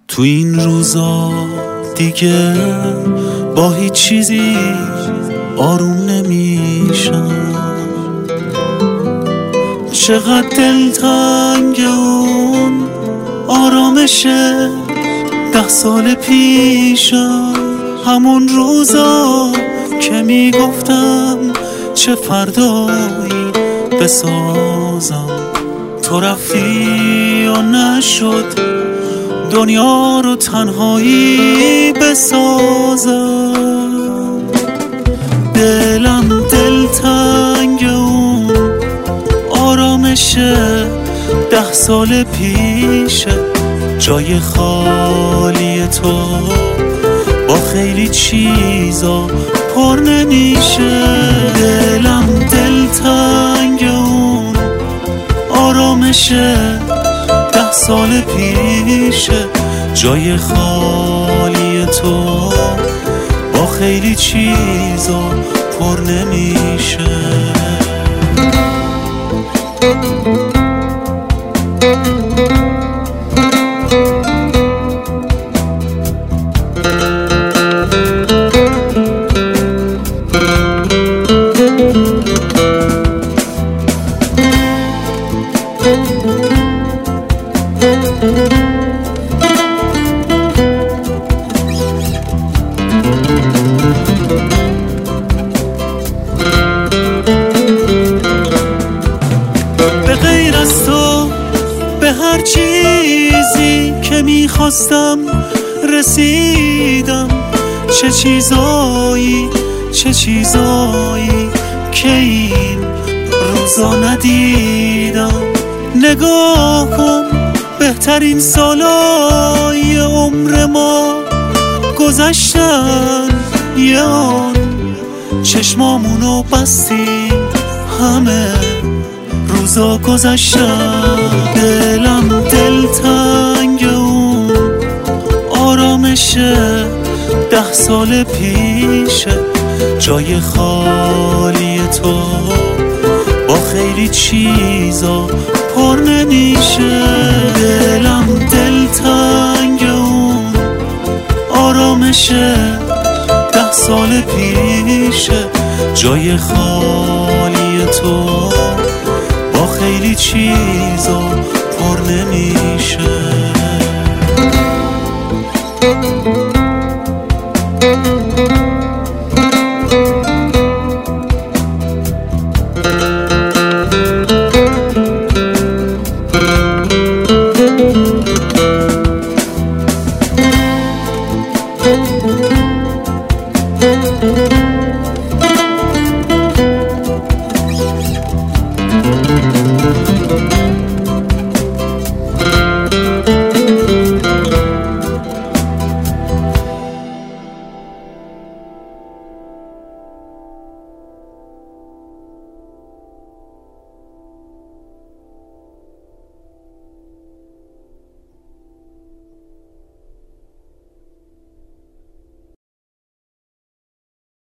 تو این روزا دیگه با هیچ چیزی آروم نمیشم. چقدر دلتنگ اون آرامش 10 سال پیشم، همون روزا که میگفتم چه فردایی بسازم. تو رفتی و نشد دنیا رو تنهایی بسازم. دلم دلتنگ اون آرامش 10 سال پیشه، جای خالی تو با خیلی چیزا پر نمیشه. دلم دلتنگ اون آرامش 10 سال پیشه، جای خالی تو با خیلی چیزا پر نمیشه. به غیر از تو به هر چیزی که میخواستم رسیدم. چه چیزایی که این روزا ندیدم. نگاه کن بهترین سالای عمر ما گذشتن، یه آن چشمامونو بستیم، همه روزا گذشتن. دلم دلتنگ اون آرامش 10 سال پیشه، جای خالی تو با خیلی چیزا پر نمیشه. دلم دلتنگ اون آرامش 10 سال پیشه، جای خالی تو با خیلی چیزا پر نمیشه.